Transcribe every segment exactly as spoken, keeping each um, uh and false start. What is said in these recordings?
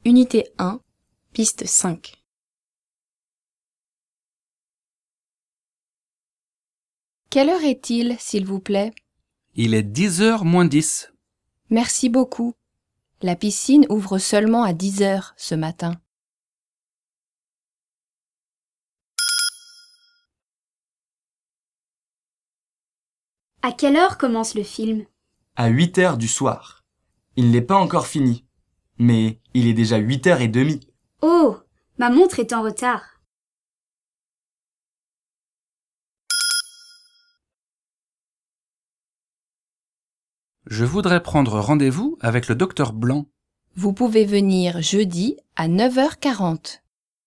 Unité un, piste cinq. Quelle heure est-il, s'il vous plaît? Il est dix heures moins dix. Merci beaucoup. La piscine ouvre seulement à dix heures ce matin. À quelle heure commence le film? À huit heures du soir. Il n'est pas encore fini, mais il est déjà huit heures et demie. Oh, ma montre est en retard. Je voudrais prendre rendez-vous avec le docteur Blanc. Vous pouvez venir jeudi à neuf heures quarante.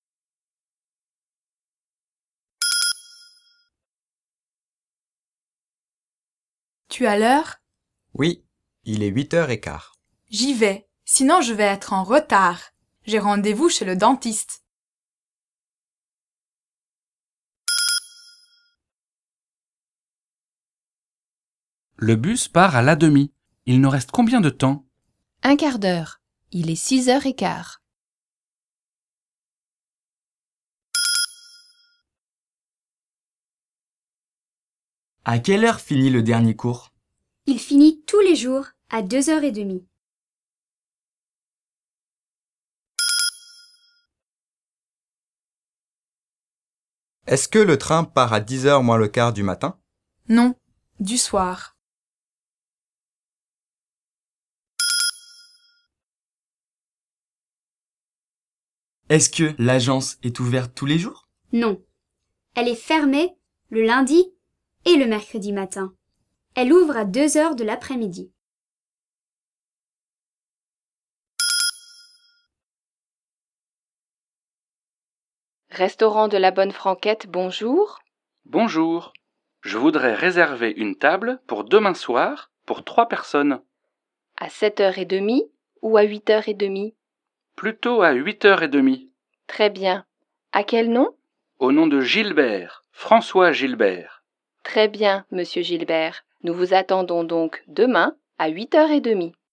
Tu as l'heure? Oui, il est huit heures quinze. J'y vais, sinon je vais être en retard. J'ai rendez-vous chez le dentiste. Le bus part à la demi. Il nous reste combien de temps? Un quart d'heure. Il est six heures quinze. À quelle heure finit le dernier cours? Il finit tous les jours à deux heures trente. Est-ce que le train part à dix heures moins le quart du matin? Non, du soir. Est-ce que l'agence est ouverte tous les jours? Non. Elle est fermée le lundi et le mercredi matin. Elle ouvre à deux heures de l'après-midi. Restaurant de la Bonne Franquette, bonjour. Bonjour. Je voudrais réserver une table pour demain soir pour trois personnes. À sept heures trente ou à huit heures trente? Plutôt à huit heures trente. Très bien. À quel nom? Au nom de Gilbert, François Gilbert. Très bien, monsieur Gilbert. Nous vous attendons donc demain à huit heures trente.